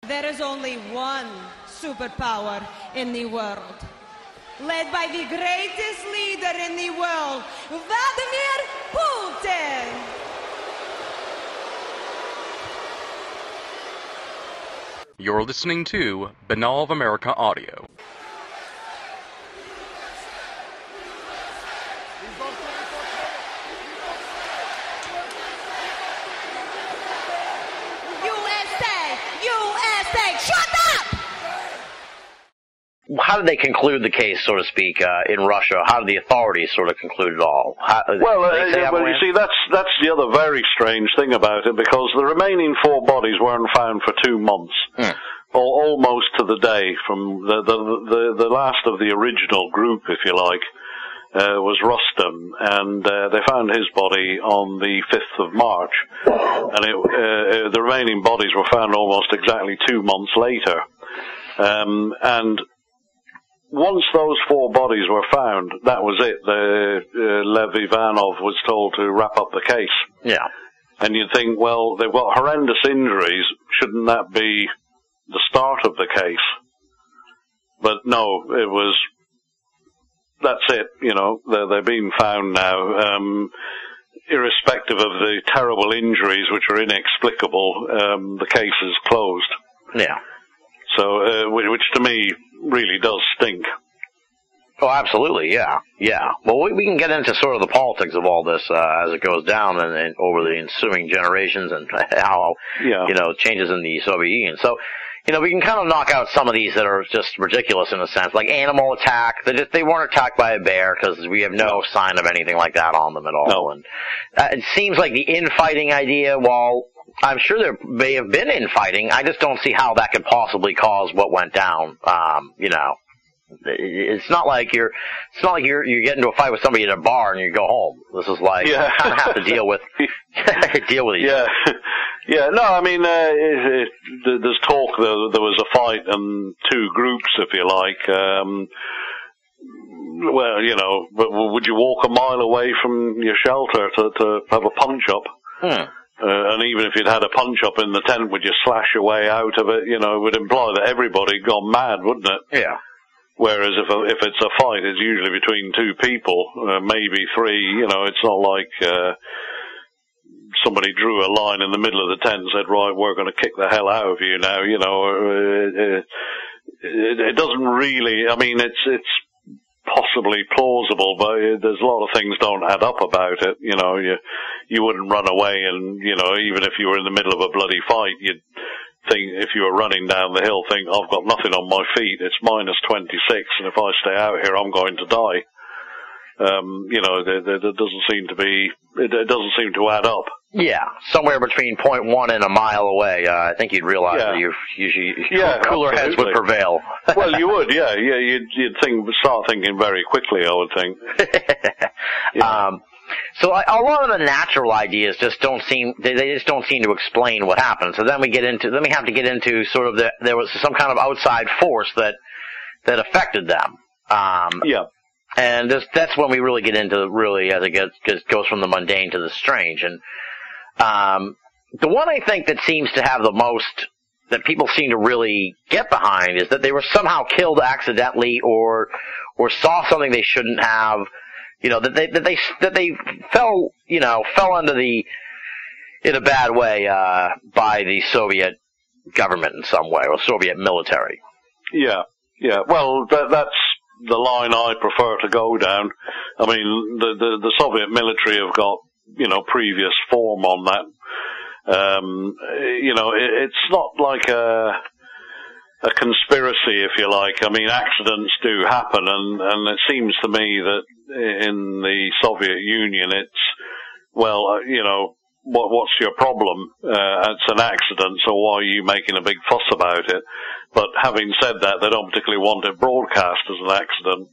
There is only one superpower in the world, led by the greatest leader in the world, Vladimir Putin. You're listening to Banal of America Audio. How did they conclude the case, so to speak, in Russia? How did the authorities sort of conclude it all? You see, that's the other very strange thing about it, because the remaining 4 bodies weren't found for 2 months, almost to the day. From the last of the original group, if you like, was Rustam, and they found his body on the 5th of March, and the remaining bodies were found almost exactly 2 months later, and once those 4 bodies were found, that was it. Lev Ivanov was told to wrap up the case. Yeah. And you'd think, well, they've got horrendous injuries. Shouldn't that be the start of the case? But no, that's it. You know, they're being found now. Irrespective of the terrible injuries, which are inexplicable, the case is closed. Yeah. So, which to me really does stink. Oh, absolutely, yeah. Well, we can get into sort of the politics of all this as it goes down and over the ensuing generations and how, changes in the Soviet Union. So, we can kind of knock out some of these that are just ridiculous in a sense, like animal attack. They weren't attacked by a bear because we have no sign of anything like that on them at all. No. And it seems like the infighting idea, while I'm sure there may have been infighting, I just don't see how that could possibly cause what went down. It's not like you're getting into a fight with somebody at a bar and you go home. This is like you kind of have to deal with each other. Yeah, no, I mean, there's talk that there was a fight and 2 groups, if you like. But would you walk a mile away from your shelter to have a punch-up? And even if you'd had a punch-up in the tent, would you slash your way out of it? It would imply that everybody had gone mad, wouldn't it? Yeah. Whereas if it's a fight, it's usually between 2 people, maybe 3. It's not like somebody drew a line in the middle of the tent and said, right, we're going to kick the hell out of you now. It doesn't really. I mean, it's possibly plausible, but there's a lot of things don't add up about it. You wouldn't run away, and even if you were in the middle of a bloody fight, you'd think, if you were running down the hill, think, I've got nothing on my feet, it's minus 26, and if I stay out here, I'm going to die. There doesn't seem to be, it doesn't seem to add up. Yeah, somewhere between 0.1 and a mile away, I think you'd realize that cooler heads would prevail. Well, you would, you'd start thinking very quickly, I would think. So a lot of the natural ideas just don't seem to explain what happened. So then we have to get into sort of there was some kind of outside force that affected them. And that's when we really get into as it goes from the mundane to the strange. And the one I think that seems to have the most, that people seem to really get behind, is that they were somehow killed accidentally or saw something they shouldn't have. That they fell in a bad way by the Soviet government in some way, or Soviet military. Yeah. Well, that's the line I prefer to go down. I mean, the Soviet military have got previous form on that. It's not like a conspiracy, if you like. I mean, accidents do happen, and it seems to me that in the Soviet Union, it's, what's your problem? It's an accident, so why are you making a big fuss about it? But having said that, they don't particularly want it broadcast as an accident.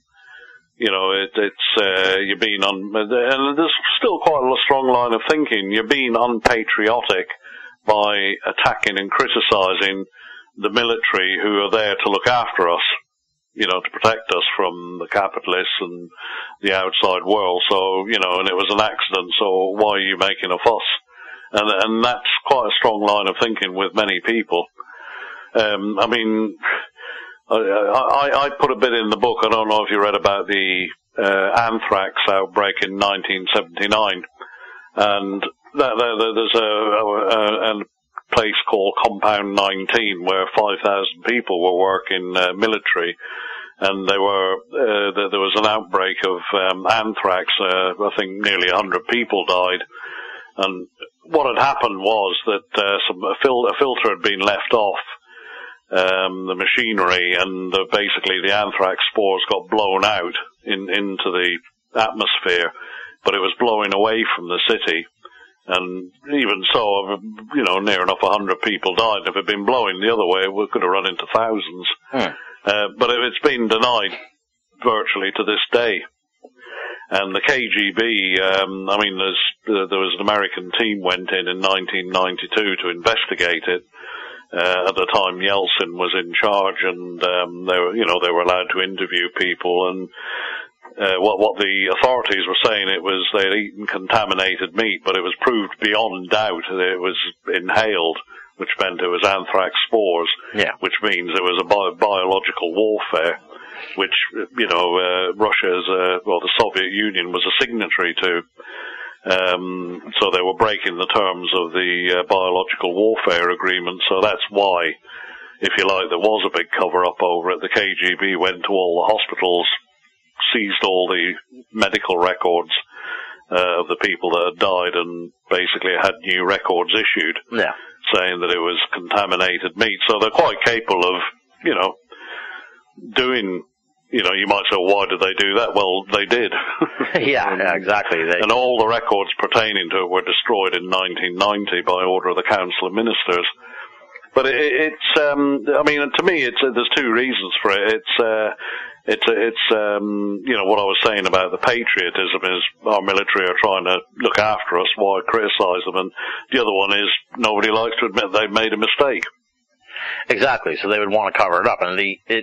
You're being and there's still quite a strong line of thinking. You're being unpatriotic by attacking and criticizing the military who are there to look after us, to protect us from the capitalists and the outside world. So, and it was an accident, so why are you making a fuss? And that's quite a strong line of thinking with many people. I mean, I put a bit in the book. I don't know if you read about the anthrax outbreak in 1979, and there's a place called Compound 19 where 5,000 people were working military, and there was an outbreak of anthrax. I think nearly 100 people died, and what had happened was that a filter had been left off the machinery, and basically the anthrax spores got blown out into the atmosphere, but it was blowing away from the city. And even so, near enough 100 people died. If it had been blowing the other way, we could have run into thousands. But it's been denied virtually to this day. And the KGB, there was an American team went in 1992 to investigate it. At the time, Yeltsin was in charge, and they were allowed to interview people. And what the authorities were saying, it was they had eaten contaminated meat, but it was proved beyond doubt that it was inhaled, which meant it was anthrax spores, which means it was a biological warfare, which, the Soviet Union was a signatory to. So they were breaking the terms of the biological warfare agreement, so that's why, if you like, there was a big cover-up over it. The KGB went to all the hospitals, seized all the medical records of the people that had died, and basically had new records issued saying that it was contaminated meat. So they're quite capable of, doing, you might say, why did they do that? Well, they did. Yeah, exactly. And all the records pertaining to it were destroyed in 1990 by order of the Council of Ministers. But to me, there's two reasons for it. What I was saying about the patriotism is our military are trying to look after us. Why criticize them? And the other one is nobody likes to admit they've made a mistake. Exactly. So they would want to cover it up. And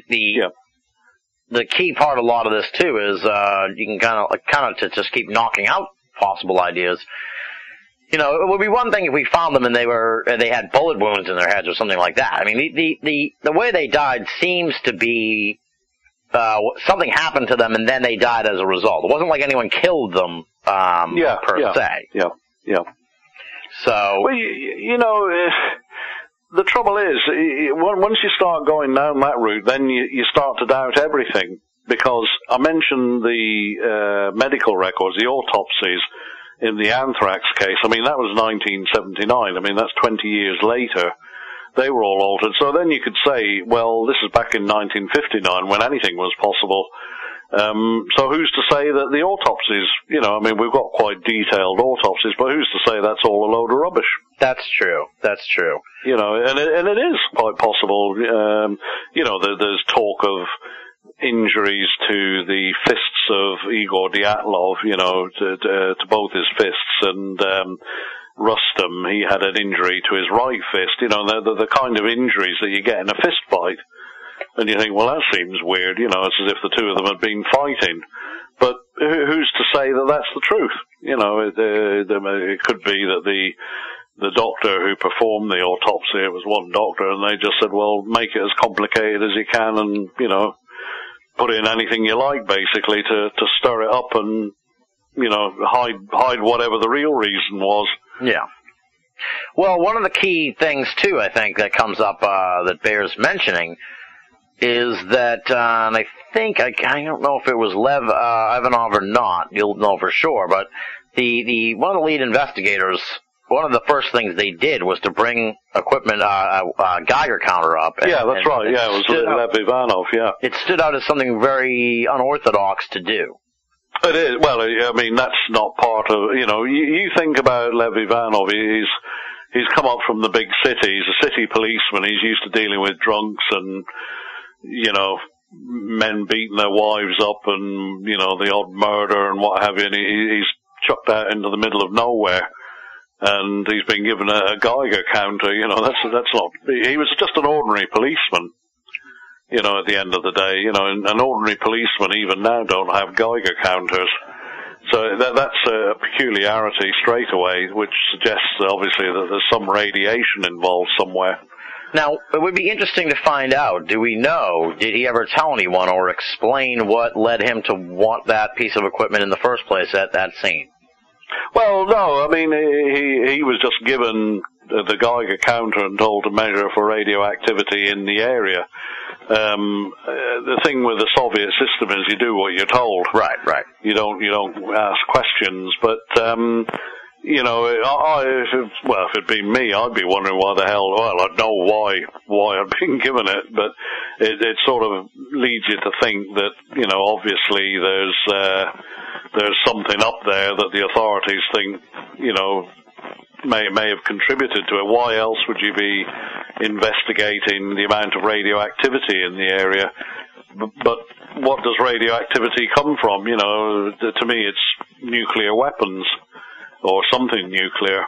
the key part of a lot of this too is you can kind of to just keep knocking out possible ideas. It would be one thing if we found them and they had bullet wounds in their heads or something like that. I mean, the way they died seems to be something happened to them and then they died as a result. It wasn't like anyone killed them per se. Yeah. So, well, the trouble is, once you start going down that route, then you start to doubt everything. Because I mentioned the medical records, the autopsies in the anthrax case. I mean, that was 1979. I mean, that's 20 years later. They were all altered. So then you could say, well, this is back in 1959 when anything was possible. So who's to say that the autopsies, we've got quite detailed autopsies, but who's to say that's all a load of rubbish? That's true. And it is quite possible. There's talk of injuries to the fists of Igor Dyatlov, to both his fists, and Rustam, he had an injury to his right fist. The kind of injuries that you get in a fist fight. And you think, well, that seems weird, it's as if the two of them had been fighting. But who's to say that that's the truth? It could be that the doctor who performed the autopsy, it was one doctor, and they just said, well, make it as complicated as you can and, put in anything you like, basically, to stir it up and, hide whatever the real reason was. Yeah. Well, one of the key things, too, I think, that comes up that bears mentioning is that, and I think, I don't know if it was Lev Ivanov or not, you'll know for sure, but one of the lead investigators, one of the first things they did was to bring equipment, Geiger counter up. Yeah, that's right, it was Lev Ivanov, yeah. It stood out as something very unorthodox to do. It is. Well, that's not part of, you think about Lev Ivanov, he's come up from the big city, he's a city policeman, he's used to dealing with drunks and, men beating their wives up and, the odd murder and what have you, and he's chucked out into the middle of nowhere. And he's been given a Geiger counter, that's not, he was just an ordinary policeman, at the end of the day, an ordinary policeman even now don't have Geiger counters. So that's a peculiarity straight away, which suggests obviously that there's some radiation involved somewhere. Now, it would be interesting to find out, do we know, did he ever tell anyone or explain what led him to want that piece of equipment in the first place at that scene? Well, no, I mean, he was just given the Geiger counter and told to measure for radioactivity in the area. The thing with the Soviet system is you do what you're told. Right. You don't ask questions, but, you know, if it'd been me, I'd be wondering why the hell, well, I'd know why I'd been given it, but it sort of leads you to think that, you know, obviously there's something up there that the authorities think, you know, may have contributed to it. Why else would you be investigating the amount of radioactivity in the area? But what does radioactivity come from? You know, to me it's nuclear weapons or something nuclear.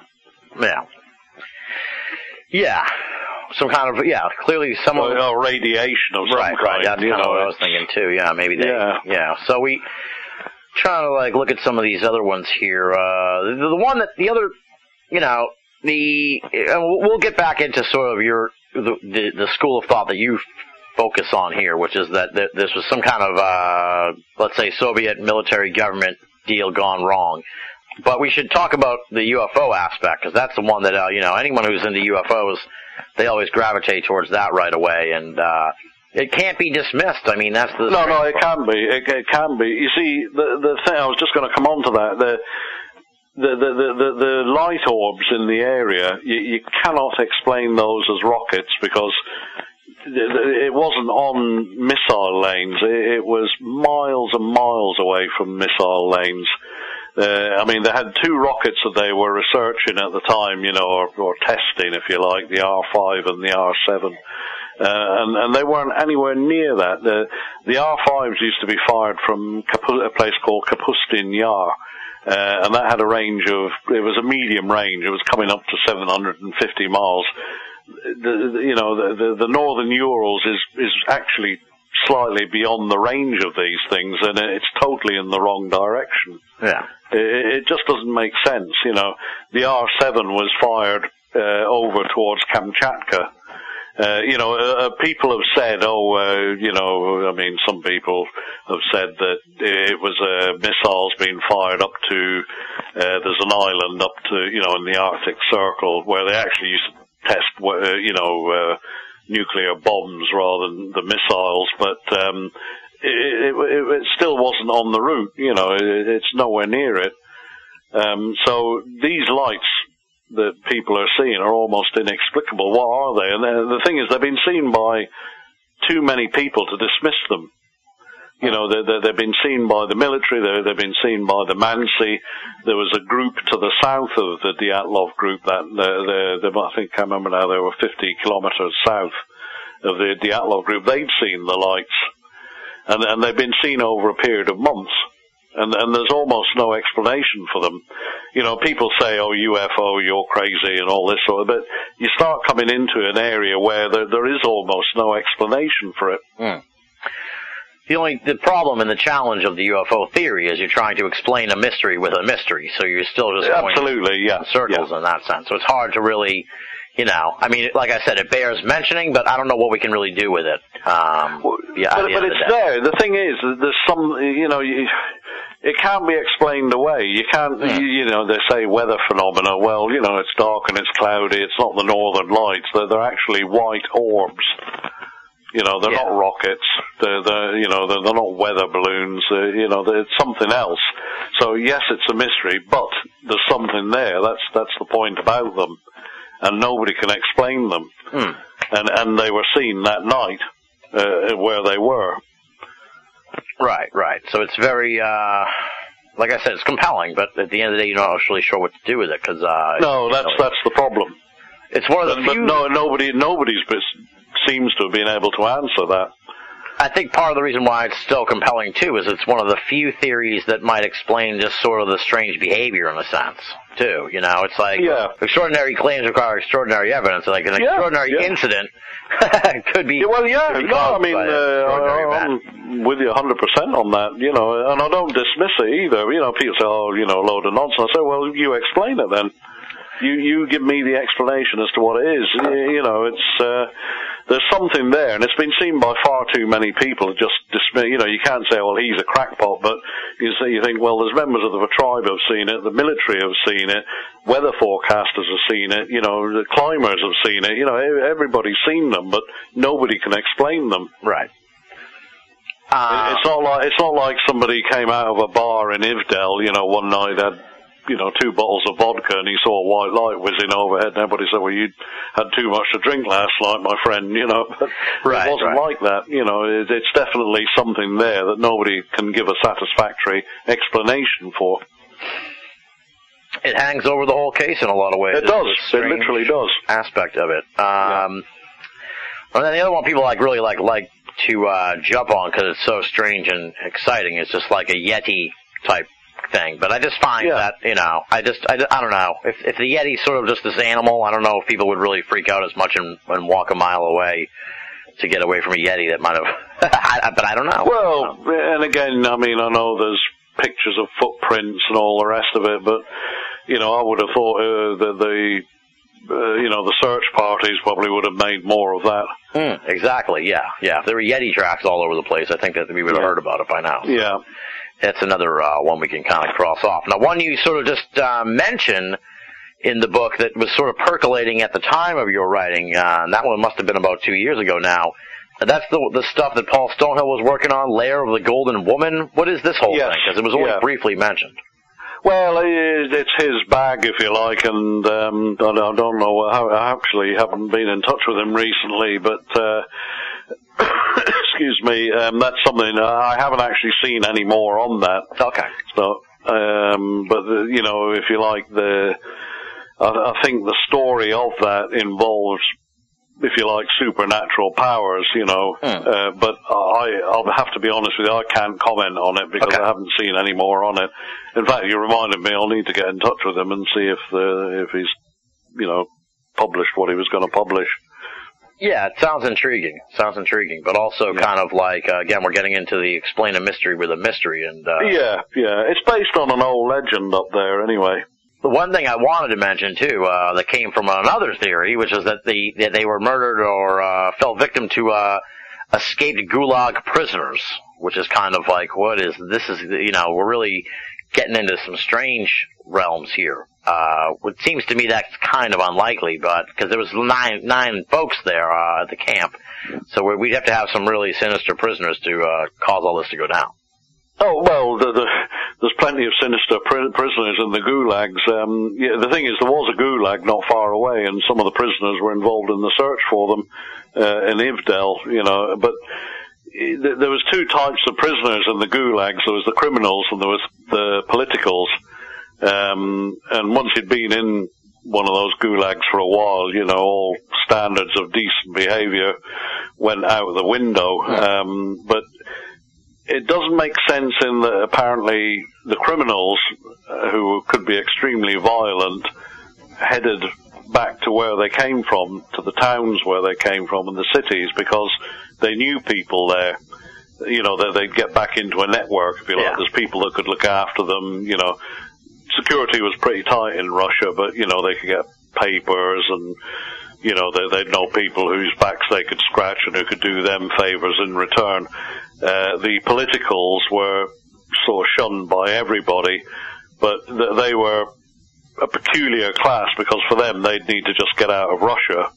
Yeah. Some kind of, clearly some radiation of some kind. Right, that's kind of what I was thinking too. Yeah, maybe they, So we trying to like look at some of these other ones here. The one that, the other, you know, we'll get back into sort of the school of thought that you focus on here, which is that this was some kind of, let's say, Soviet military government deal gone wrong. But we should talk about the UFO aspect, because that's the one that, you know, anyone who's into UFOs, they always gravitate towards that right away, and it can't be dismissed. I mean, that's the... No, it can be. It can be. You see, the thing, I was just going to come on to that, the light orbs in the area, you cannot explain those as rockets, because it wasn't on missile lanes. It was miles and miles away from missile lanes. I mean, they had two rockets that they were researching at the time, you know, or testing, if you like, the R5 and the R7. And they weren't anywhere near that. The R5s used to be fired from a place called Kapustin Yar. And that had a range of, it was a medium range. It was coming up to 750 miles. The northern Urals is actually slightly beyond the range of these things, and it's totally in the wrong direction. Yeah. It just doesn't make sense, you know. The R7 was fired over towards Kamchatka. People have said, I mean, some people have said that it was missiles being fired up to, there's an island up to, you know, in the Arctic Circle where they actually used to test, nuclear bombs rather than the missiles, but it still wasn't on the route, you know, it's nowhere near it. So these lights that people are seeing are almost inexplicable. What are they? And the thing is, they've been seen by too many people to dismiss them. You know, they've been seen by the military, they've been seen by the Mansi. There was a group to the south of the Dyatlov group that, I think, I remember now, they were 50 kilometers south of the Dyatlov group. They'd seen the lights. And they've been seen over a period of months. And there's almost no explanation for them. You know, people say, oh, UFO, you're crazy and all this sort of, but you start coming into an area where there is almost no explanation for it. Mm. The problem and the challenge of the UFO theory is you're trying to explain a mystery with a mystery, so you're still just going in circles in that sense. So it's hard to really, you know, I mean, like I said, it bears mentioning, but I don't know what we can really do with it. But it's there. The thing is, there's some, you know, it can't be explained away. You can't, you know, they say weather phenomena. Well, you know, it's dark and it's cloudy. It's not the northern lights. They're actually white orbs. You know, they're not rockets. They're not weather balloons. You know, it's something else. So yes, it's a mystery, but there's something there. That's the point about them, and nobody can explain them. And they were seen that night where they were. Right. So it's very, like I said, it's compelling, but at the end of the day, you're not really sure what to do with it because no, that's the problem. It's one of the few. But nobody's seems to have been able to answer that. I think part of the reason why it's still compelling, too, is it's one of the few theories that might explain just sort of the strange behavior in a sense, too. You know, it's like extraordinary claims require extraordinary evidence. Like an extraordinary incident could be... I'm with you 100% on that, you know, and I don't dismiss it either. You know, people say, oh, you know, a load of nonsense. I say, well, you explain it then. You give me the explanation as to what it is. You know, it's there's something there, and it's been seen by far too many people. Just dismiss. You know, you can't say, well, he's a crackpot, but you think, well, there's members of the tribe have seen it, the military have seen it, weather forecasters have seen it, you know, the climbers have seen it. You know, everybody's seen them, but nobody can explain them. Right. It's not like somebody came out of a bar in Ivdel, you know, one night had, you know, 2 bottles of vodka and he saw a white light whizzing overhead and everybody said, well, you had too much to drink last night, my friend, you know. But it wasn't like that, you know. It's definitely something there that nobody can give a satisfactory explanation for. It hangs over the whole case in a lot of ways. It does. It literally does. Aspect of it. And then the other one people really like to jump on because it's so strange and exciting. It's just like a Yeti type thing. But I just find that, you know, I don't know. If the Yeti's sort of just this animal, I don't know if people would really freak out as much and walk a mile away to get away from a Yeti that might have, but I don't know. Well, and again, I mean, I know there's pictures of footprints and all the rest of it, but, you know, I would have thought that you know, the search parties probably would have made more of that. Exactly, yeah. If there were Yeti tracks all over the place, I think that we would have heard about it by now. Yeah. That's another one we can kind of cross off. Now, one you sort of just mentioned in the book that was sort of percolating at the time of your writing, and that one must have been about 2 years ago now. That's the stuff that Paul Stonehill was working on, Lair of the Golden Woman. What is this whole thing? Because it was only briefly mentioned. Well, it's his bag, if you like, and I don't know. I actually haven't been in touch with him recently, but excuse me, that's something I haven't actually seen any more on that. Okay. So, but you know, if you like, I think the story of that involves, if you like, supernatural powers, you know, but I'll have to be honest with you, I can't comment on it because I haven't seen any more on it. In fact, you reminded me I'll need to get in touch with him and see if he's, you know, published what he was going to publish. Yeah, it sounds intriguing, but also kind of like, again, we're getting into the explain a mystery with a mystery. And yeah, it's based on an old legend up there anyway. The one thing I wanted to mention, too, that came from another theory, which is that they were murdered or fell victim to escaped Gulag prisoners, which is kind of like, you know, we're really getting into some strange realms here. It seems to me that's kind of unlikely, but because there was nine folks there at the camp, so we'd have to have some really sinister prisoners to cause all this to go down. Oh, well, there's plenty of sinister prisoners in the gulags. The thing is, there was a gulag not far away, and some of the prisoners were involved in the search for them in Ivdel, you know. But there was 2 types of prisoners in the gulags. There was the criminals and there was the politicals. And once you'd been in one of those gulags for a while, you know, all standards of decent behavior went out the window. But it doesn't make sense in that apparently the criminals, who could be extremely violent, headed back to where they came from, to the towns where they came from and the cities, because they knew people there. You know, that they'd get back into a network, if you like. There's people that could look after them, you know. Security was pretty tight in Russia, but, you know, they could get papers and, you know, they'd know people whose backs they could scratch and who could do them favors in return. The politicals were sort of shunned by everybody, but they were a peculiar class because for them they'd need to just get out of Russia.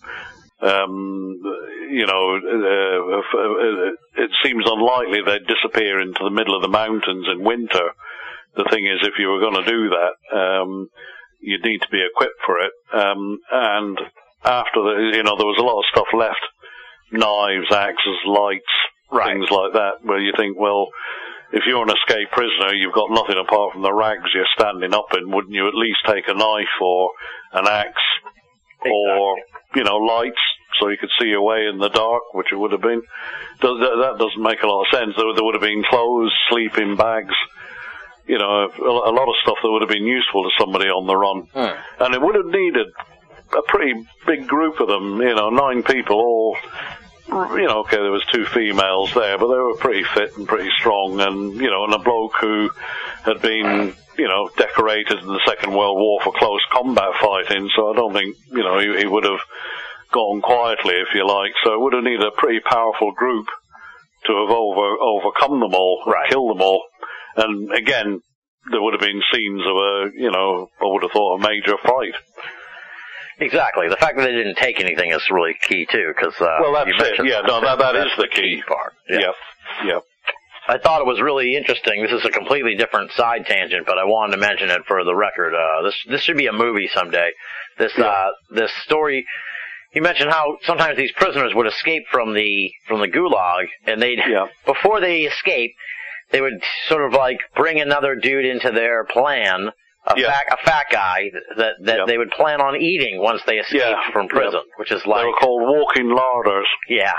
You know, it seems unlikely they'd disappear into the middle of the mountains in winter. The thing is, if you were going to do that, you'd need to be equipped for it. And after you know, there was a lot of stuff left. Knives, axes, lights, things like that, where you think, well, if you're an escaped prisoner, you've got nothing apart from the rags you're standing up in. Wouldn't you at least take a knife or an axe or, you know, lights so you could see your way in the dark, which it would have been? That doesn't make a lot of sense. There would have been clothes, sleeping bags, you know, a lot of stuff that would have been useful to somebody on the run. And it would have needed a pretty big group of them, you know, 9 people all, you know, okay, there was 2 females there, but they were pretty fit and pretty strong, and, you know, and a bloke who had been, decorated in the Second World War for close combat fighting, so I don't think, he would have gone quietly, if you like. So it would have needed a pretty powerful group to have overcome them all, right. Kill them all. And again, there would have been scenes of I would have thought, a major fight. Exactly. The fact that they didn't take anything is really key too, because well, that's it. Yeah, no, that is the key part. Yeah. I thought it was really interesting. This is a completely different side tangent, but I wanted to mention it for the record. This should be a movie someday. This story. You mentioned how sometimes these prisoners would escape from the gulag, and before they escape, they would sort of like bring another dude into their plan. A fat guy that they would plan on eating once they escaped from prison, which is like... They were called walking larders. Yeah.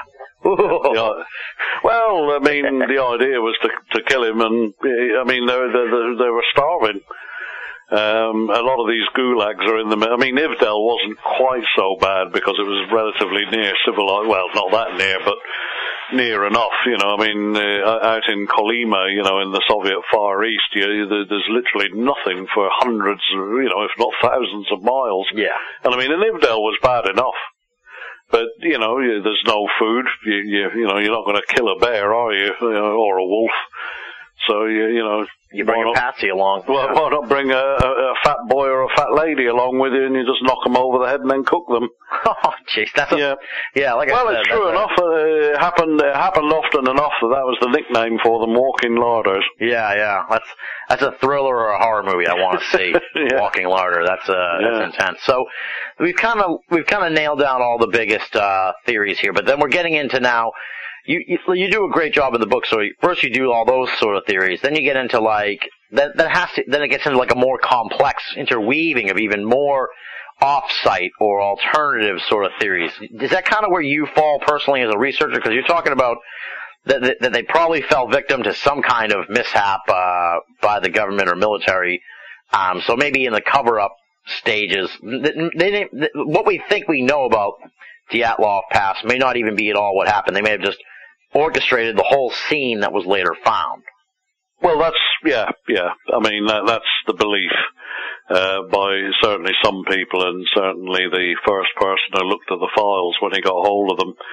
Well, I mean, the idea was to kill him, and, I mean, they were starving. A lot of these gulags are in the... I mean, Ivdel wasn't quite so bad because it was relatively near civilized... Well, not that near, but near enough, I mean, out in Kolyma, in the Soviet Far East, there's literally nothing for hundreds, if not thousands of miles. Yeah. And I mean, and Ivdel was bad enough. But, there's no food. You're not going to kill a bear, are you? Or a wolf. So, you bring a patsy along. Well, why not bring a fat boy or a fat lady along with you, and you just knock them over the head and then cook them? Oh, jeez, that's like I said. It's true enough. It happened often enough that was the nickname for them, walking larders. Yeah. That's a thriller or a horror movie I want to see. Walking larder. That's intense. So we've kind of nailed down all the biggest theories here, but then we're getting into now. You do a great job in the book. So first you do all those sort of theories, then you get into then it gets into like a more complex interweaving of even more off-site or alternative sort of theories. Is that kind of where you fall personally as a researcher? Because you're talking about that they probably fell victim to some kind of mishap by the government or military. So maybe in the cover-up stages, what we think we know about Dyatlov Pass may not even be at all what happened. They may have just orchestrated the whole scene that was later found. Well, that's I mean, that's the belief by certainly some people, and certainly the first person who looked at the files when he got hold of them.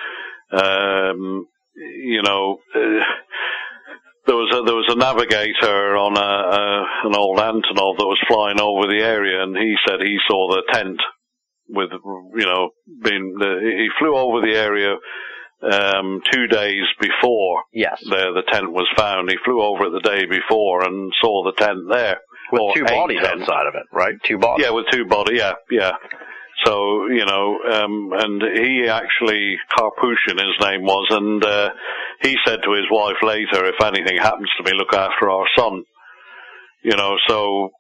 There was a navigator on an old Antonov that was flying over the area, and he said he saw the tent with, he flew over the area 2 days before the tent was found. He flew over it the day before and saw the tent there. With two bodies outside of it, right? Two bodies. Yeah, with two bodies, yeah. So, and he actually, Karpushin his name was, and he said to his wife later, if anything happens to me, look after our son. So,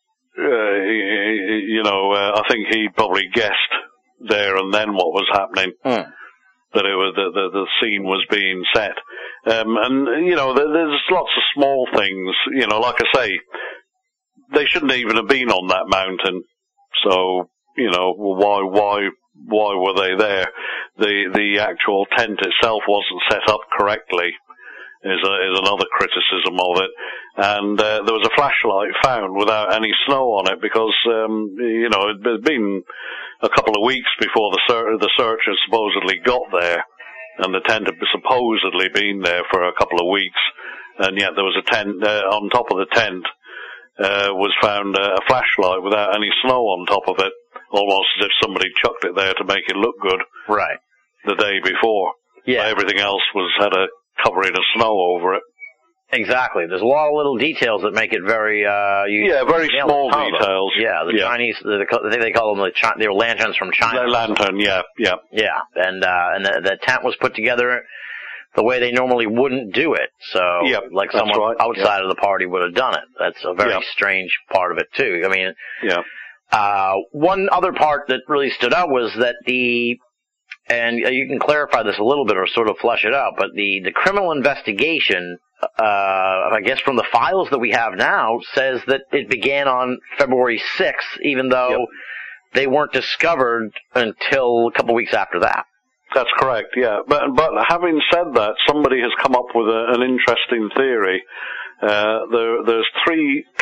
I think he probably guessed there and then what was happening. That it was the scene was being set. And there's lots of small things, like I say, they shouldn't even have been on that mountain. So, why were they there? The actual tent itself wasn't set up correctly, is another criticism of it. And there was a flashlight found without any snow on it because, it had been a couple of weeks before the searchers supposedly got there, and the tent had supposedly been there for a couple of weeks, and yet there was a tent, on top of the tent, was found a flashlight without any snow on top of it, almost as if somebody chucked it there to make it look good. Right. The day before. Yeah. But everything else had a covering of snow over it. Exactly. There's a lot of little details that make it very, very small details. Yeah, Chinese, I think they call them they were lanterns from China. The lantern, yeah. Yeah, and the tent was put together the way they normally wouldn't do it. So, like someone outside of the party would have done it. That's a very strange part of it, too. I mean, one other part that really stood out was that and you can clarify this a little bit or sort of flesh it out, but the criminal investigation, I guess from the files that we have now, says that it began on February 6th, even though they weren't discovered until a couple weeks after that. That's correct, yeah. But having said that, somebody has come up with an interesting theory. There's 3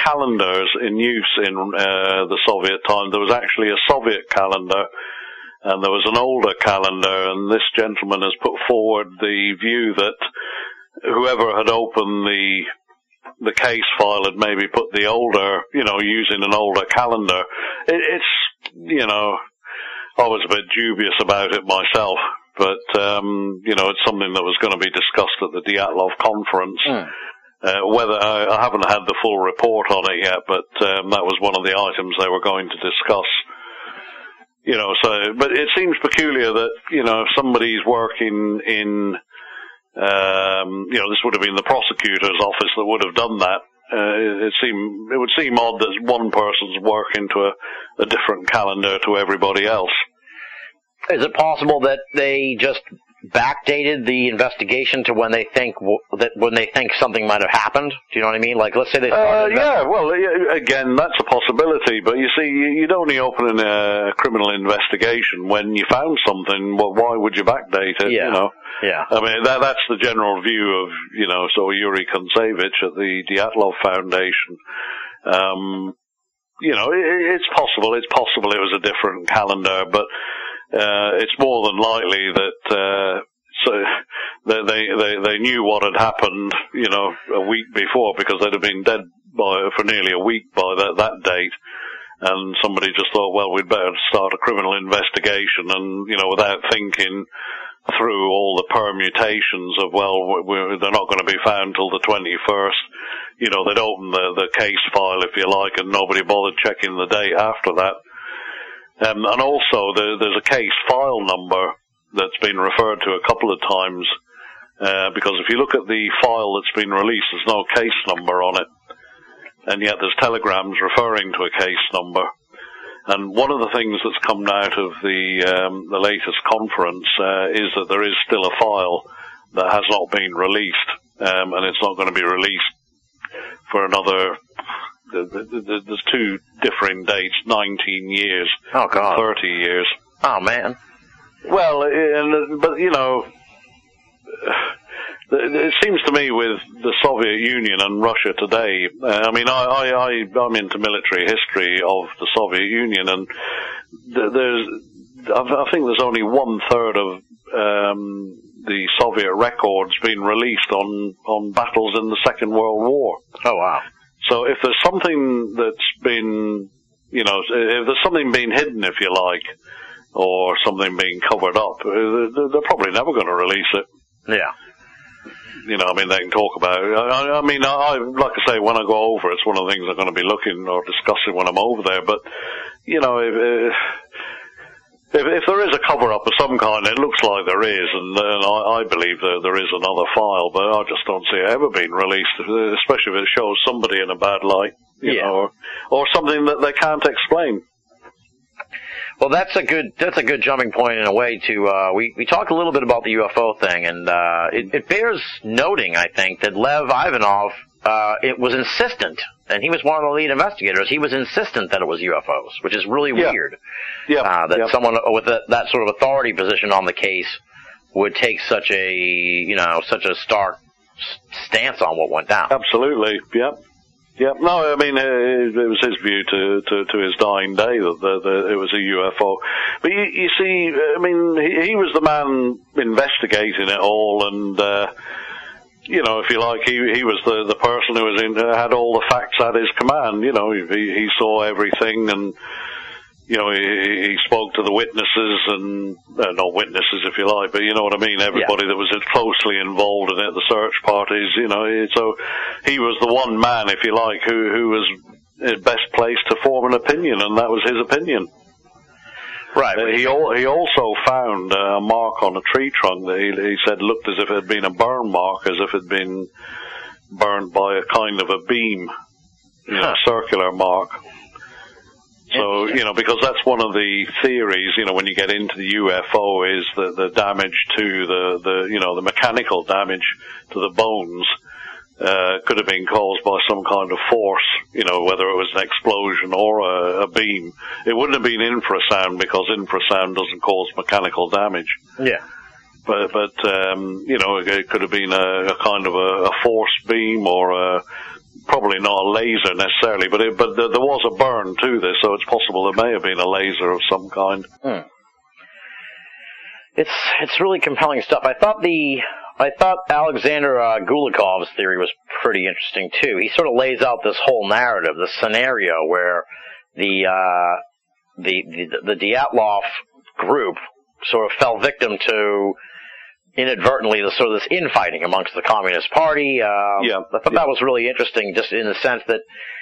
calendars in use in the Soviet time. There was actually a Soviet calendar, and there was an older calendar, and this gentleman has put forward the view that whoever had opened the case file had maybe put the older, using an older calendar. It's, I was a bit dubious about it myself, but, it's something that was going to be discussed at the Dyatlov conference. Whether I haven't had the full report on it yet, but that was one of the items they were going to discuss. But it seems peculiar that, if somebody's working in, this would have been the prosecutor's office that would have done that. It would seem odd that one person's working to a different calendar to everybody else. Is it possible that they just backdated the investigation to when they think something might have happened? Do you know what I mean? Like, let's say they started again, that's a possibility. But you see, you'd only open a criminal investigation when you found something. Well, why would you backdate it? Yeah. Yeah. I mean, that's the general view of Yuri Kontsevich at the Dyatlov Foundation. It's possible. It's possible it was a different calendar, but. It's more than likely that they knew what had happened, a week before, because they'd have been dead for nearly a week by that date, and somebody just thought, well, we'd better start a criminal investigation, and without thinking through all the permutations of, well, they're not going to be found till the 21st. They'd open the case file, if you like, and nobody bothered checking the date after that. And also, there's a case file number that's been referred to a couple of times, because if you look at the file that's been released, there's no case number on it, and yet there's telegrams referring to a case number. And one of the things that's come out of the latest conference is that there is still a file that has not been released, and it's not going to be released for another... There's two differing dates, 19 years, oh God, 30 years. Oh man. Well, but it seems to me with the Soviet Union and Russia today. I'm into military history of the Soviet Union, and I think there's only 1/3 of the Soviet records being released on battles in the Second World War. Oh wow. So if there's something that's been, if there's something being hidden, if you like, or something being covered up, they're probably never going to release it. Yeah. They can talk about it. Like I say, when I go over, it's one of the things I'm going to be looking or discussing when I'm over there. But, if there is a cover-up of some kind, it looks like there is, and I believe there is another file, but I just don't see it ever being released, especially if it shows somebody in a bad light, you know, or something that they can't explain. Well, that's a good jumping point in a way to, we talked a little bit about the UFO thing, and it bears noting, I think, that Lev Ivanov it was insistent, and he was one of the lead investigators. He was insistent that it was UFOs, which is really weird. Yeah. Someone with that sort of authority position on the case would take such a stark stance on what went down. Absolutely. Yep. Yep. No, it was his view to his dying day that it was a UFO. But you see, he was the man investigating it all, and if you like, he was the person who had all the facts at his command. He saw everything, and he spoke to the witnesses, and not witnesses, if you like, but you know what I mean. Everybody that was closely involved in it, the search parties. So he was the one man, if you like, who was best placed to form an opinion, and that was his opinion. Right. He also found a mark on a tree trunk that he said looked as if it had been a burn mark, as if it had been burned by a kind of a beam, circular mark. So, because that's one of the theories, when you get into the UFO, is the damage to the mechanical damage to the bones could have been caused by some kind of force, whether it was an explosion or a beam. It wouldn't have been infrasound, because infrasound doesn't cause mechanical damage. Yeah. But it could have been a kind of a force beam, or probably not a laser necessarily, but there was a burn to this, so it's possible there may have been a laser of some kind. It's really compelling stuff. I thought Alexander Gulikov's theory was pretty interesting too. He sort of lays out this whole narrative, this scenario where the Dyatlov group sort of fell victim to inadvertently the sort of this infighting amongst the Communist Party. I thought that was really interesting, just in the sense that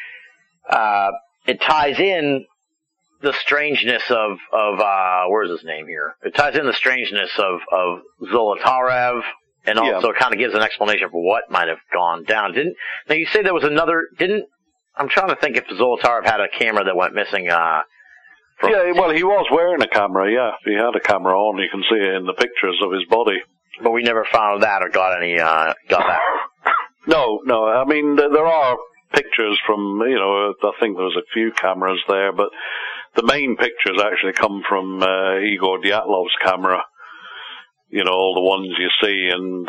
it ties in the strangeness of where's his name here? It ties in the strangeness of Zolotarev, and also kind of gives an explanation for what might have gone down. Now you say there was another? I'm trying to think if Zolotarev had a camera that went missing. Well, he was wearing a camera. Yeah, he had a camera on. You can see it in the pictures of his body. But we never found that or got that. No. I mean, there are pictures from, I think there was a few cameras there, but the main pictures actually come from Igor Dyatlov's camera. All the ones you see, and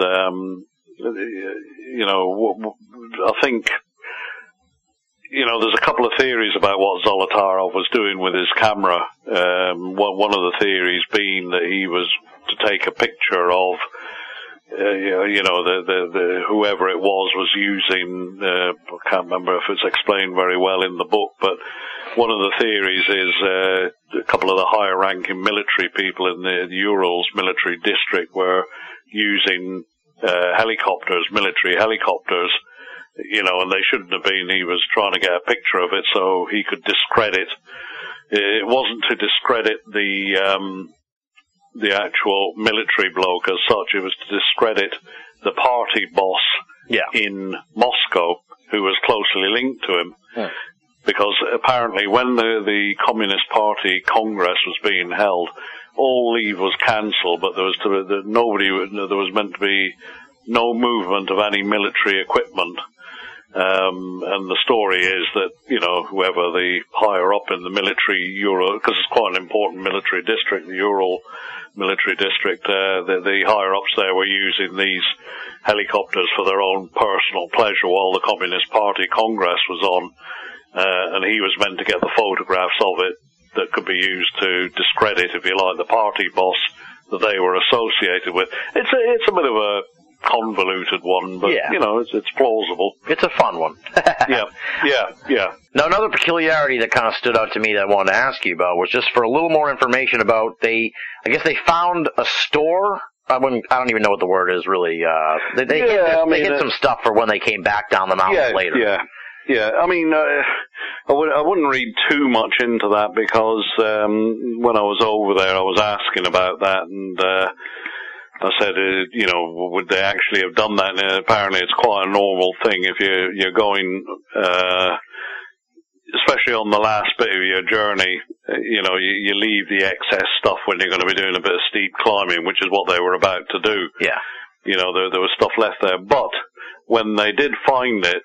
I think. There's a couple of theories about what Zolotarev was doing with his camera. One of the theories being that he was to take a picture of, the whoever it was using. I can't remember if it's explained very well in the book, but one of the theories is a couple of the higher-ranking military people in the Urals military district were using military helicopters. And they shouldn't have been. He was trying to get a picture of it so he could discredit. It wasn't to discredit the actual military bloke as such. It was to discredit the party boss in Moscow, who was closely linked to him. Because apparently when the Communist Party Congress was being held, all leave was cancelled, but there was meant to be no movement of any military equipment. And the story is that, whoever the higher up in the military Ural, because it's quite an important military district, the Ural military district, the higher ups there were using these helicopters for their own personal pleasure while the Communist Party Congress was on, and he was meant to get the photographs of it that could be used to discredit, if you like, the party boss that they were associated with. It's a bit of a convoluted one, but it's plausible. It's a fun one. Yeah. Now, another peculiarity that kind of stood out to me that I wanted to ask you about was just for a little more information about I guess they found a store. I don't even know what the word is really. They hid some stuff for when they came back down the mountain later. Yeah. I mean, I wouldn't read too much into that because when I was over there, I was asking about that, and I said, would they actually have done that? And apparently it's quite a normal thing if you're going, especially on the last bit of your journey, you leave the excess stuff when you're going to be doing a bit of steep climbing, which is what they were about to do. Yeah. There was stuff left there. But when they did find it,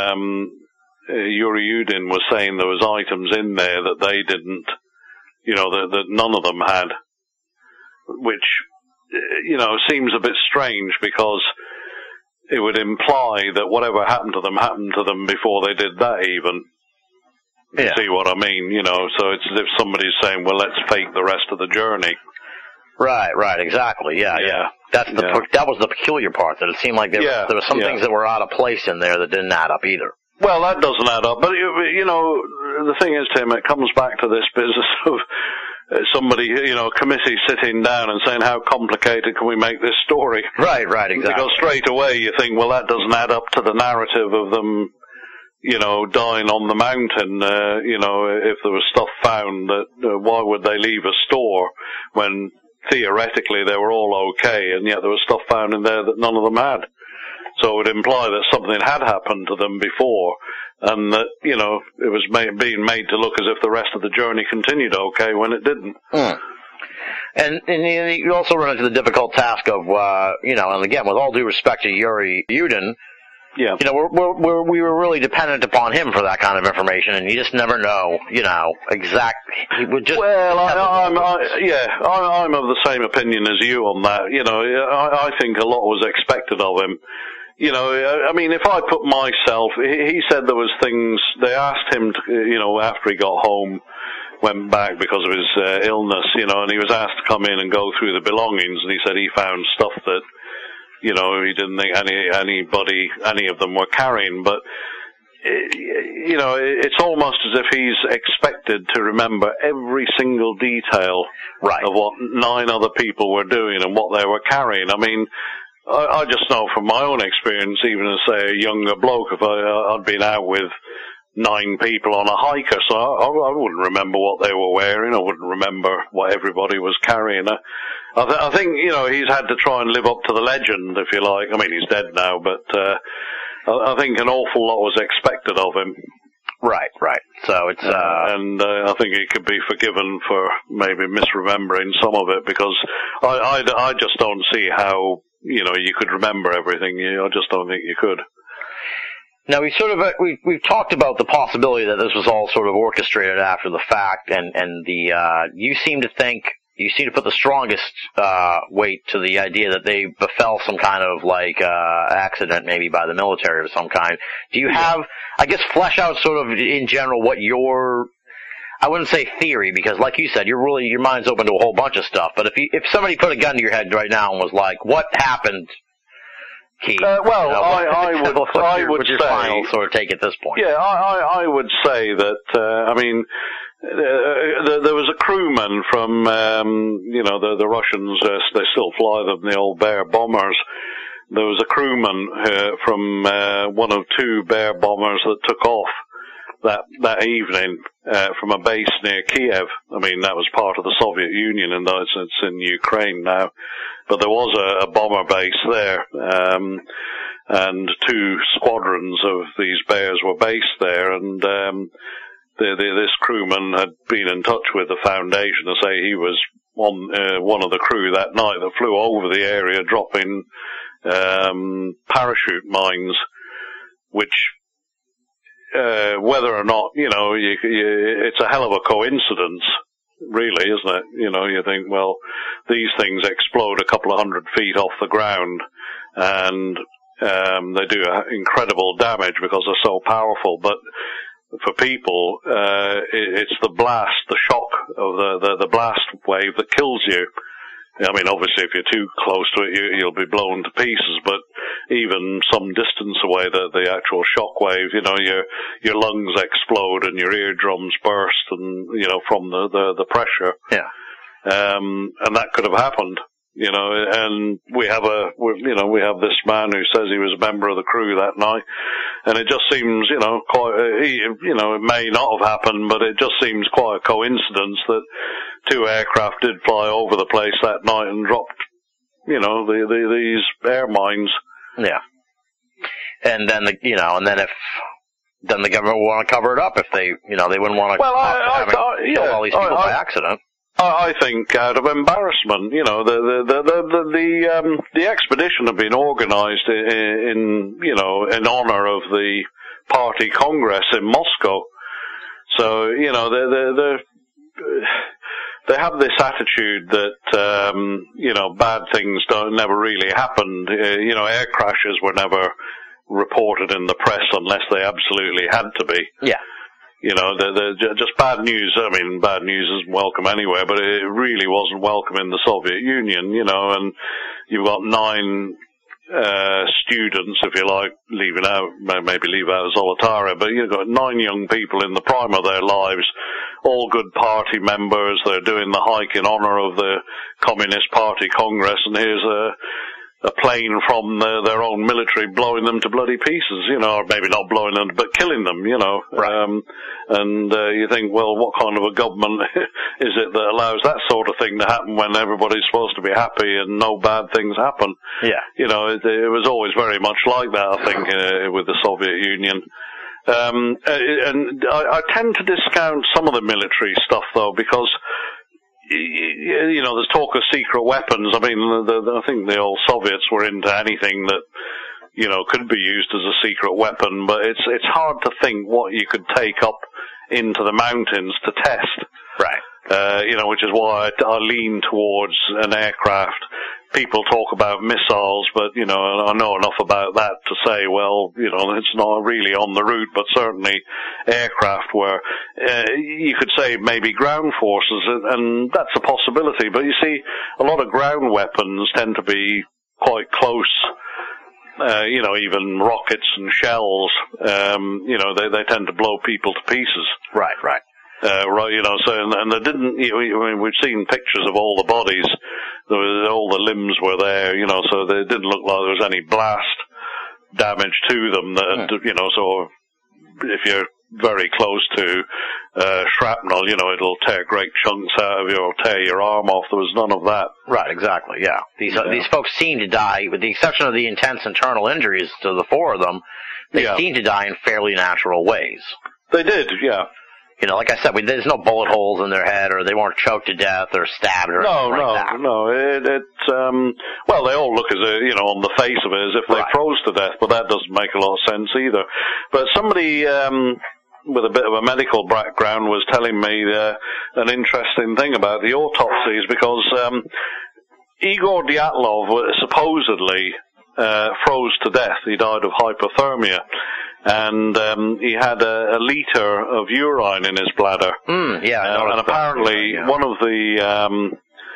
Yuri Yudin was saying there was items in there that they didn't, that none of them had, which, seems a bit strange because it would imply that whatever happened to them before they did that even. Yeah. See what I mean? So it's as if somebody's saying, well, let's fake the rest of the journey. Right, exactly, yeah. That was the peculiar part, that it seemed like there were some things that were out of place in there that didn't add up either. Well, that doesn't add up, but, the thing is, Tim, it comes back to this business of somebody, a committee sitting down and saying, how complicated can we make this story? Right, exactly. Because straight away you think, well, that doesn't add up to the narrative of them, dying on the mountain. If there was stuff found, why would they leave a store when theoretically they were all okay, and yet there was stuff found in there that none of them had? So it would imply that something had happened to them before, and that, it was being made to look as if the rest of the journey continued okay when it didn't. And you also run into the difficult task of, and again, with all due respect to Yuri Yudin, we were really dependent upon him for that kind of information, and you just never know, exactly. He would just. Well, I'm of the same opinion as you on that. I think a lot was expected of him. you know, I mean, if I put myself, he said there was things, they asked him to, you know, after he got home, went back because of his illness, you know, and he was asked to come in and go through the belongings, and he said he found stuff that, you know, he didn't think any of them were carrying, but, you know, it's almost as if he's expected to remember every single detail of what 9 other people were doing and what they were carrying. I mean, I just know from my own experience, even as, say, a younger bloke, if I'd been out with 9 people on a hiker, so I wouldn't remember what they were wearing. I wouldn't remember what everybody was carrying. I think, you know, he's had to try and live up to the legend, if you like. I mean, he's dead now, but I think an awful lot was expected of him. Right. So it's and I think he could be forgiven for maybe misremembering some of it, because I just don't see how, you know, you could remember everything. I just don't think you could. Now we've talked about the possibility that this was all sort of orchestrated after the fact, and you seem to put the strongest weight to the idea that they befell some kind of like accident, maybe by the military of some kind. Do you have, I guess, flesh out sort of in general what your, I wouldn't say theory, because like you said, your mind's open to a whole bunch of stuff. But if somebody put a gun to your head right now and was like, "What happened, Keith?" I would say, final sort of take at this point. Yeah, I would say that. I mean, there was a crewman from, you know, the Russians. They still fly them, the old Bear bombers. There was a crewman from one of 2 Bear bombers that took off that evening from a base near Kiev. I mean, that was part of the Soviet Union, and it's in Ukraine now. But there was a bomber base there, and 2 squadrons of these Bears were based there, and this crewman had been in touch with the Foundation to say he was on one of the crew that night that flew over the area dropping parachute mines, which whether or not, you know, it's a hell of a coincidence, really, isn't it? You know, you think, well, these things explode a couple of 100 feet off the ground, and they do incredible damage because they're so powerful, but for people, it's the blast, the shock of the blast wave that kills you. I mean, obviously, if you're too close to it, you'll be blown to pieces, but even some distance away, the actual shock wave, you know, your lungs explode and your eardrums burst, and, you know, from the pressure. Yeah. And that could have happened, you know, and we have this man who says he was a member of the crew that night, and it just seems, you know, it may not have happened, but it just seems quite a coincidence that 2 aircraft did fly over the place that night and dropped, you know, these air mines. Yeah. And then then the government will want to cover it up if they wouldn't want to kill all these people by accident. I think out of embarrassment, you know, the expedition had been organised in honour of the party congress in Moscow. So, you know, they have this attitude that, you know, bad things never really happened. You know, air crashes were never reported in the press unless they absolutely had to be. Yeah. You know, they're just bad news. I mean, bad news isn't welcome anywhere, but it really wasn't welcome in the Soviet Union, you know, and you've got 9 students, if you like, leave out Zolotaria, but you've got 9 young people in the prime of their lives, all good party members. They're doing the hike in honor of the Communist Party Congress, and here's a plane from their own military blowing them to bloody pieces, you know, or maybe not blowing them, but killing them, you know. Right. And you think, well, what kind of a government is it that allows that sort of thing to happen when everybody's supposed to be happy and no bad things happen? Yeah. You know, it was always very much like that, I think, with the Soviet Union. And I tend to discount some of the military stuff, though, because, you know, there's talk of secret weapons. I mean, I think the old Soviets were into anything that, you know, could be used as a secret weapon, but it's hard to think what you could take up into the mountains to test. Right. You know, which is why I lean towards an aircraft people talk about missiles, but, you know, I know enough about that to say, well, you know, it's not really on the route, but certainly aircraft were, you could say maybe ground forces, and that's a possibility. But you see, a lot of ground weapons tend to be quite close. You know, even rockets and shells, you know, they tend to blow people to pieces. Right. Right, you know, so, and they didn't, you know, I mean, we've seen pictures of all the bodies, all the limbs were there, you know, so they didn't look like there was any blast damage to them, that, you know, so if you're very close to shrapnel, you know, it'll tear great chunks out of you or tear your arm off. There was none of that. Right, exactly, yeah. These folks seem to die, with the exception of the intense internal injuries to the four of them, they seem to die in fairly natural ways. They did, yeah. You know, like I said, there's no bullet holes in their head, or they weren't choked to death or stabbed or anything like that. No. Well, they all look as you know, on the face of it, as if they froze to death, but that doesn't make a lot of sense either. But somebody with a bit of a medical background was telling me an interesting thing about the autopsies, because Igor Dyatlov supposedly froze to death. He died of hypothermia. And he had a liter of urine in his bladder. And apparently one of the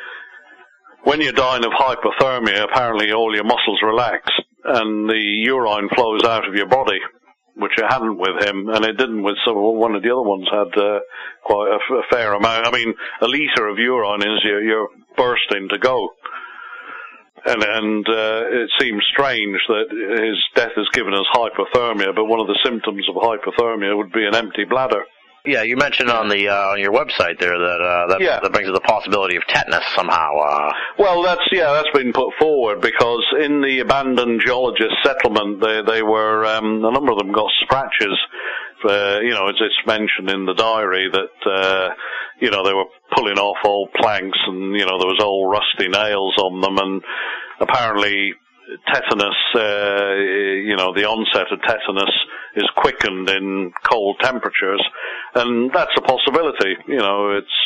when you're dying of hypothermia, apparently all your muscles relax and the urine flows out of your body, which it hadn't with him, and it didn't with one of the other ones. Had quite a fair amount. I mean, a liter of urine is you're bursting to go. And it seems strange that his death has given us hypothermia, but one of the symptoms of hypothermia would be an empty bladder. Yeah, you mentioned on the on your website there that brings up the possibility of tetanus somehow. Well, that's been put forward, because in the abandoned geologist settlement, they were a number of them got scratches. You know, it's mentioned in the diary that you know, they were pulling off old planks, and you know, there was old rusty nails on them, and apparently tetanus, you know, the onset of tetanus is quickened in cold temperatures, and that's a possibility. You know, it's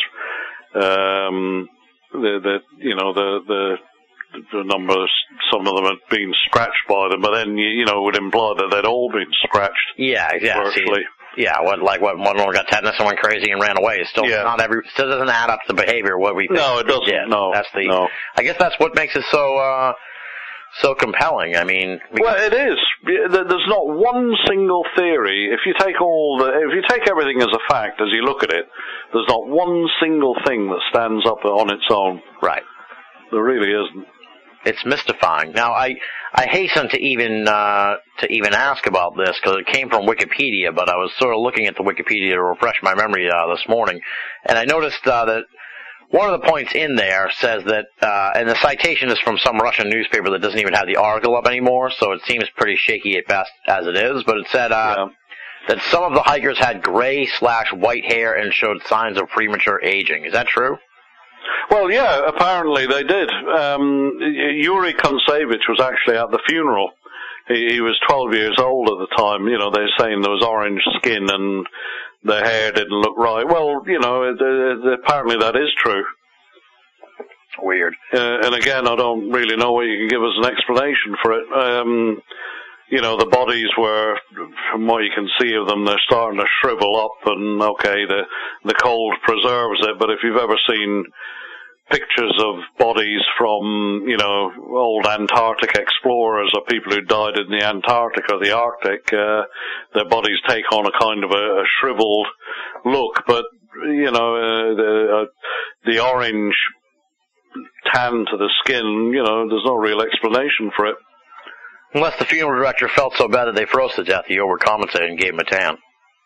the numbers, some of them had been scratched by them, but then you know, it would imply that they'd all been scratched. Yeah. Virtually. One got tetanus and went crazy and ran away. Still still doesn't add up to the behavior what we think. No, it doesn't. Yeah, no, I guess that's what makes it so compelling. I mean, well, it is. There's not one single theory. If you take everything as a fact as you look at it, there's not one single thing that stands up on its own. Right. There really isn't. It's mystifying. Now, I hasten to even ask about this, because it came from Wikipedia, but I was sort of looking at the Wikipedia to refresh my memory this morning, and I noticed that one of the points in there says that, and the citation is from some Russian newspaper that doesn't even have the article up anymore, so it seems pretty shaky at best as it is, but it said that some of the hikers had gray/white hair and showed signs of premature aging. Is that true? Well, yeah, apparently they did. Yuri Kontsevich was actually at the funeral. He was 12 years old at the time. You know, they're saying there was orange skin and the hair didn't look right. Well, you know, apparently that is true. Weird. And again, I don't really know what you can give us an explanation for it. You know, the bodies were, from what you can see of them, they're starting to shrivel up, and okay, the cold preserves it, but if you've ever seen pictures of bodies from, you know, old Antarctic explorers or people who died in the Antarctic or the Arctic, their bodies take on a kind of a shriveled look, but, you know, the orange tan to the skin, you know, there's no real explanation for it. Unless the funeral director felt so bad that they froze to death, he overcompensated and gave him a tan.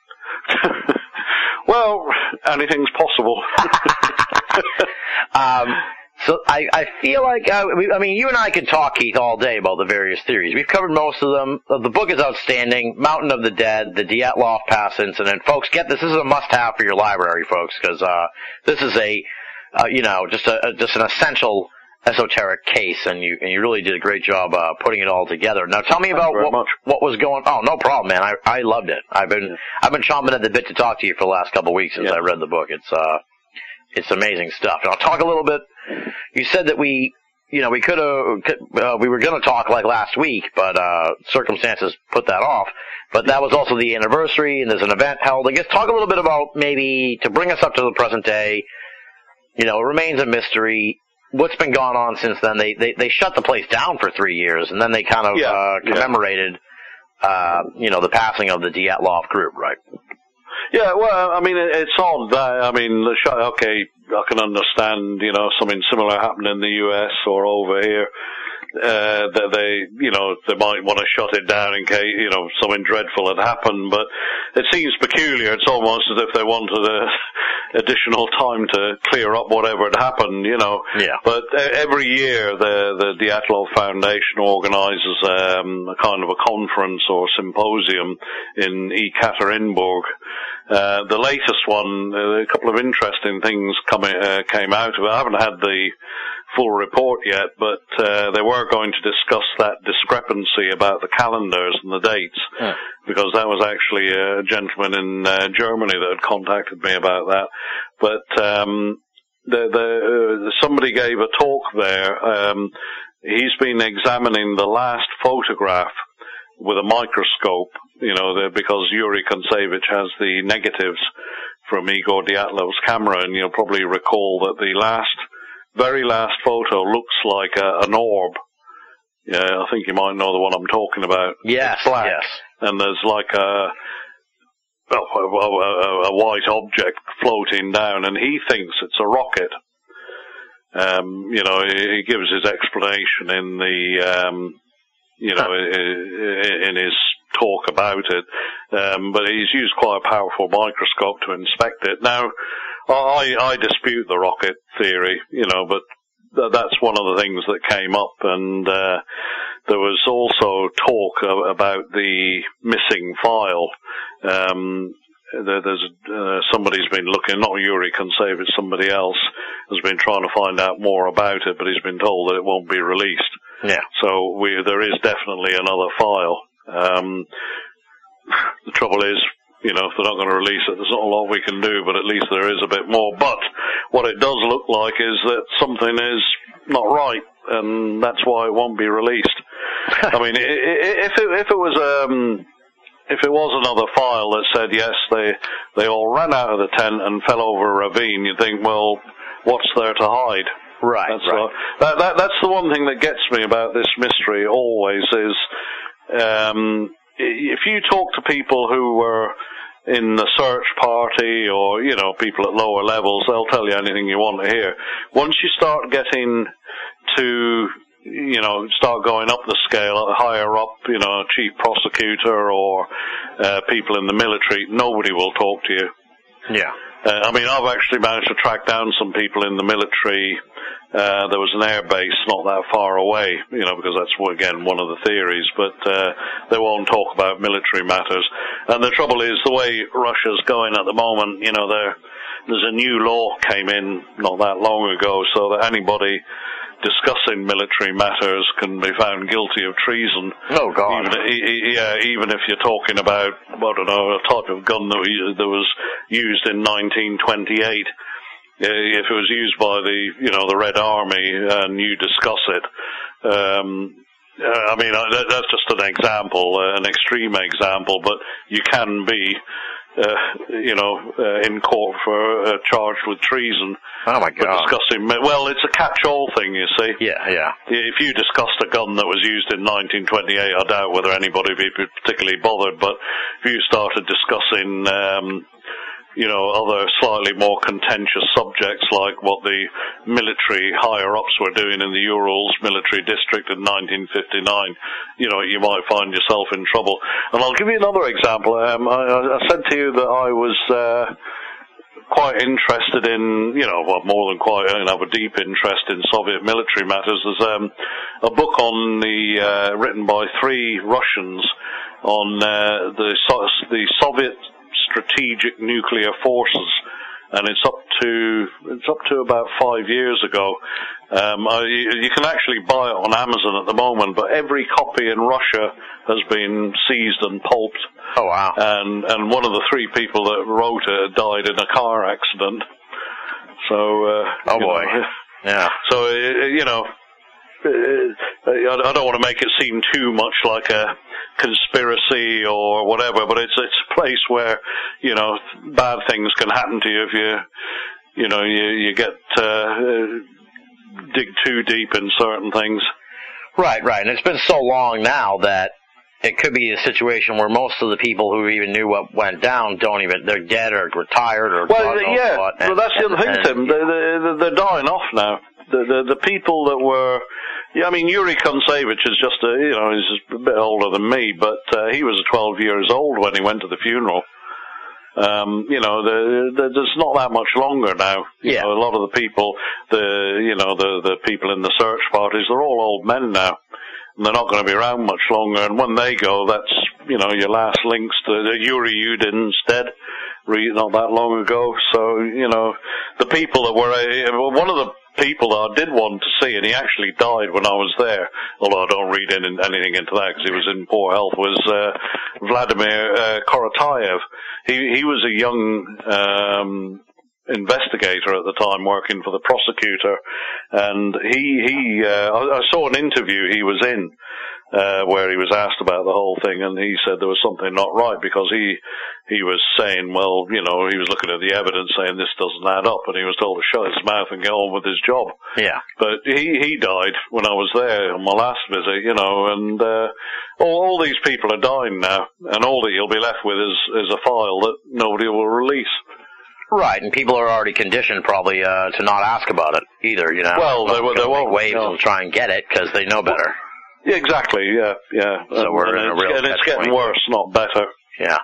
Well, anything's possible. So I feel like, I mean, you and I could talk, Keith, all day about the various theories. We've covered most of them. The book is outstanding. Mountain of the Dead, the Dyatlov Pass incident. Folks, get this. This is a must-have for your library, folks, because this is just an essential esoteric case, and you really did a great job putting it all together. Now, tell me about what was going. Oh, no problem, man. I loved it. I've been chomping at the bit to talk to you for the last couple of weeks since I read the book. It's amazing stuff. And I'll talk a little bit. You said that we we were going to talk like last week, but circumstances put that off. But that was also the anniversary, and there's an event held. I guess talk a little bit about, maybe to bring us up to the present day. It remains a mystery. What's been going on since then? They shut the place down for 3 years, and then they kind of commemorated, the passing of the Dyatlov group, right? Yeah, well, I mean, it's odd that, I can understand, something similar happened in the US or over here, that they might want to shut it down in case, something dreadful had happened, but it seems peculiar. It's almost as if they wanted additional time to clear up whatever had happened, Yeah. But every year the Dyatlov Foundation organizes a kind of a conference or symposium in Ekaterinburg. The latest one, a couple of interesting things came out of it. I haven't had the full report yet, but they were going to discuss that discrepancy about the calendars and the dates, because that was actually a gentleman in Germany that had contacted me about that. But somebody gave a talk there. He's been examining the last photograph with a microscope, because Yuri Kontsevich has the negatives from Igor Dyatlov's camera, and you'll probably recall that the very last photo looks like an orb. Yeah, I think you might know the one I'm talking about. Yes, it's black, yes. And there's like a white object floating down, and he thinks it's a rocket. He gives his explanation in the, in his talk about it, but he's used quite a powerful microscope to inspect it. Now, I dispute the rocket theory, but that's one of the things that came up, and there was also talk about the missing file. There's somebody's been looking, not Yuri Kontsevich, somebody else has been trying to find out more about it, but he's been told that it won't be released. Yeah. So there is definitely another file. The trouble is, if they're not going to release it, there's not a lot we can do, but at least there is a bit more. But what it does look like is that something is not right, and that's why it won't be released. I mean, if it was another file that said, yes, they all ran out of the tent and fell over a ravine, you'd think, well, what's there to hide? Right, That's the one thing that gets me about this mystery always is, if you talk to people who were in the search party or, people at lower levels, they'll tell you anything you want to hear. Once you start getting to, start going up the scale, higher up, chief prosecutor or people in the military, nobody will talk to you. Yeah. I've actually managed to track down some people in the military. There was an air base not that far away, because that's, again, one of the theories, but they won't talk about military matters. And the trouble is, the way Russia's going at the moment, there's a new law came in not that long ago, so that anybody discussing military matters can be found guilty of treason. Oh, God. Even if you're talking about, a type of gun that was used in 1928. If it was used by the Red Army and you discuss it, that's just an example, an extreme example, but you can be, in court for charged with treason. Oh my God! Discussing, well, it's a catch-all thing, you see. Yeah. If you discussed a gun that was used in 1928, I doubt whether anybody would be particularly bothered. But if you started discussing, other slightly more contentious subjects like what the military higher-ups were doing in the Urals military district in 1959, you might find yourself in trouble. And I'll give you another example. I said to you that I was quite interested in, more than quite, I have a deep interest in Soviet military matters. There's a book on written by 3 Russians on the Soviet strategic nuclear forces, and it's up to about 5 years ago. You can actually buy it on Amazon at the moment, but every copy in Russia has been seized and pulped. Oh wow! And one of the 3 people that wrote it died in a car accident. So oh boy, yeah. So I don't want to make it seem too much like a conspiracy or whatever, but it's a place where, you know, bad things can happen to you if you get dig too deep in certain things. Right, and it's been so long now that it could be a situation where most of the people who even knew what went down they're dead or retired or well, yeah. Well, that's the other thing, Tim. They're dying off now. The people that were, I mean, Yuri Kontsevich is just he's a bit older than me, but he was 12 years old when he went to the funeral. There's not that much longer now. Yeah. A lot of the people, the people in the search parties, they're all old men now. And they're not going to be around much longer. And when they go, that's, your last links to Yuri Yudin instead, not that long ago. So, the people that were, one of the people that I did want to see, and he actually died when I was there, although I don't read anything into that because he was in poor health, was Vladimir Korotayev. He was a young investigator at the time working for the prosecutor, and I saw an interview he was in where he was asked about the whole thing, and he said there was something not right because he was saying, well, he was looking at the evidence saying this doesn't add up, and he was told to shut his mouth and get on with his job. Yeah. But he died when I was there on my last visit, and all these people are dying now, and all that you'll be left with is a file that nobody will release. Right, and people are already conditioned probably to not ask about it either, Well, they won't. Waves will try and get it because they know better. Yeah, exactly, yeah. So we're in a real and it's getting worse, not better. Yeah.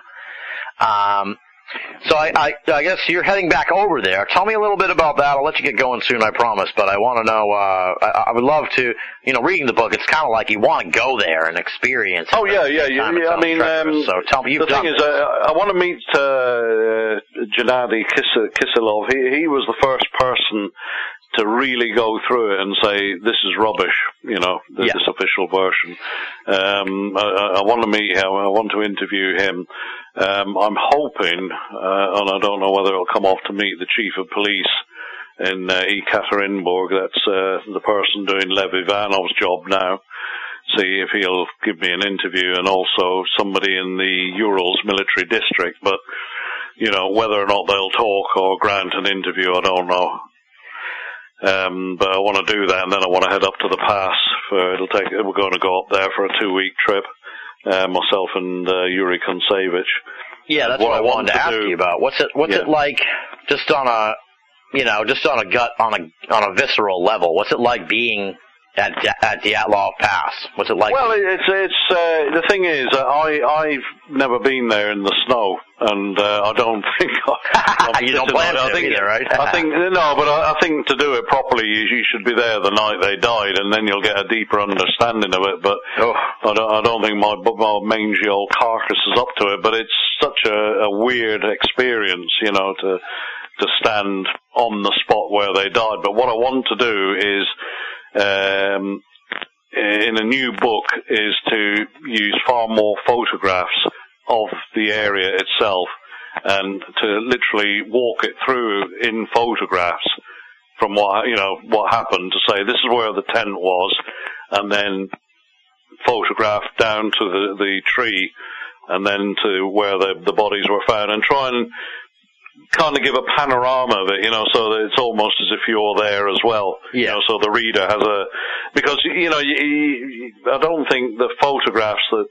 So I guess you're heading back over there. Tell me a little bit about that. I'll let you get going soon, I promise. But I want to know, I would love to, reading the book, it's kind of like you want to go there and experience it. Oh, yeah. I mean, so tell me, the thing is, I want to meet Gennady Kisilov. He was the first person to really go through it and say, this is rubbish, this official version. I want to meet him, I want to interview him. I'm hoping, and I don't know whether it'll come off to meet the chief of police in Ekaterinburg. That's the person doing Lev Ivanov's job now. See if he'll give me an interview, and also somebody in the Urals military district. But, whether or not they'll talk or grant an interview, I don't know. But I want to do that, and then I want to head up to the pass. We're going to go up there for a 2-week trip, myself and Yuri Kontsevich. Yeah, that's what I wanted to ask you about. What's it like, just on a visceral level? What's it like being at Dyatlov Pass? What's it like? Well, it's the thing is, I've never been there in the snow, and I don't think you don't plan to either, right? I think to do it properly, you should be there the night they died, and then you'll get a deeper understanding of it. But I don't think my mangy old carcass is up to it. But it's such a weird experience, to stand on the spot where they died. But what I want to do is, in a new book, is to use far more photographs of the area itself and to literally walk it through in photographs from what happened, to say this is where the tent was, and then photograph down to the tree, and then to where the bodies were found, and try and kind of give a panorama of it, so that it's almost as if you're there as well. Yeah. So the reader has because, I don't think the photographs that,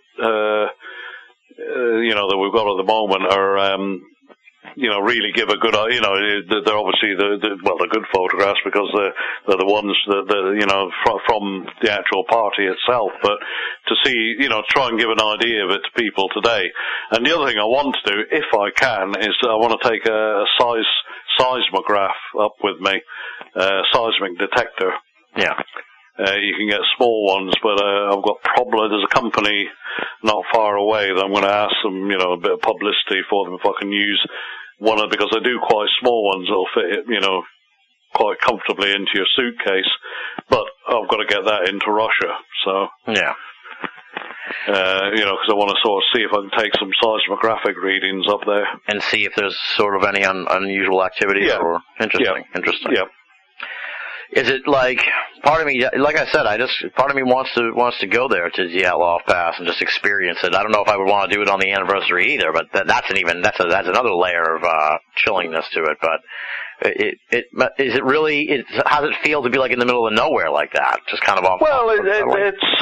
that we've got at the moment are, really give a good, they're obviously the good photographs because they're the ones that, from the actual party itself, but to see, try and give an idea of it to people today. And the other thing I want to do, if I can, is I want to take a seismograph up with me, seismic detector. Yeah. You can get small ones, but I've got there's a company not far away that I'm going to ask them, a bit of publicity for them if I can use one of, because I do quite small ones that'll fit, quite comfortably into your suitcase. But I've got to get that into Russia, so. Yeah. Because I want to sort of see if I can take some seismographic readings up there. And see if there's sort of any unusual activity or interesting. Yeah. Is it like, part of me, like I said, part of me wants to go there to Dyatlov Pass and just experience it. I don't know if I would want to do it on the anniversary either, but that's another layer of chillingness to it. But how does it feel to be like in the middle of nowhere like that? Just kind of off. Well, it's